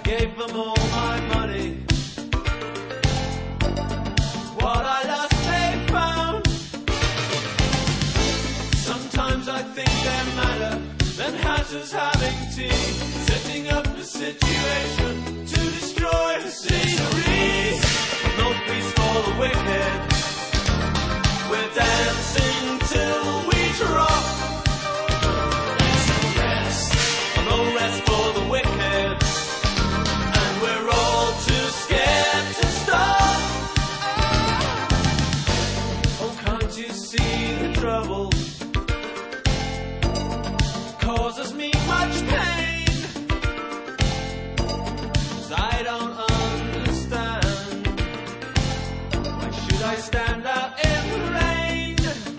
gave them all my money. What I lost they found. Sometimes I think they're madder than hatters having tea, setting up a situation to destroy the scenery. No peace for the wicked. We're dancing till we drop. No rest for the wicked, and we're all too scared to stop. Oh, can't you see the trouble causes me much pain? 'Cause I don't understand. Why should I stand out in the rain?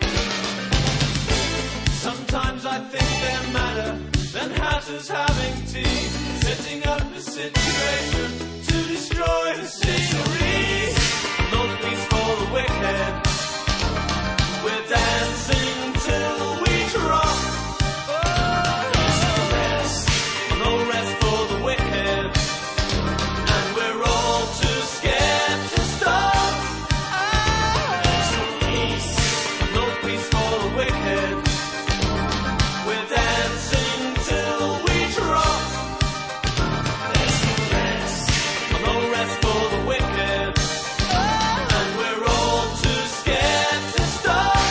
Sometimes I think they're madder than hatters having tea, setting up a situation to destroy the scenery. No peace for the wicked. We're dancing till we drop. No rest for the wicked, and we're all too scared to stop. No peace for the wicked. We're dancing till we drop. No rest for the wicked, and we're all too scared to stop.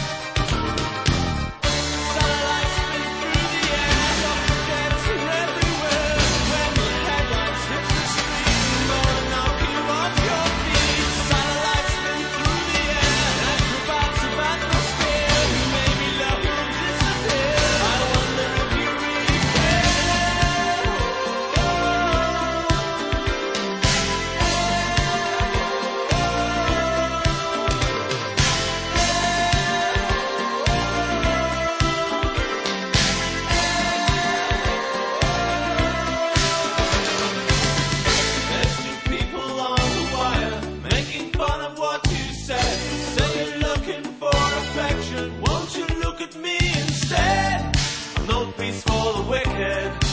Sunlight spin through the air, suffragettes are everywhere. When the headlights hit the street, gonna knock you off your feet. Sunlight spin through the air, acrobats of atmosphere. You may be left to disappear. I wonder if you really care. There's two people on the wire making fun of what you said. Say you're looking for affection, won't you look at me instead? No peace for the wicked.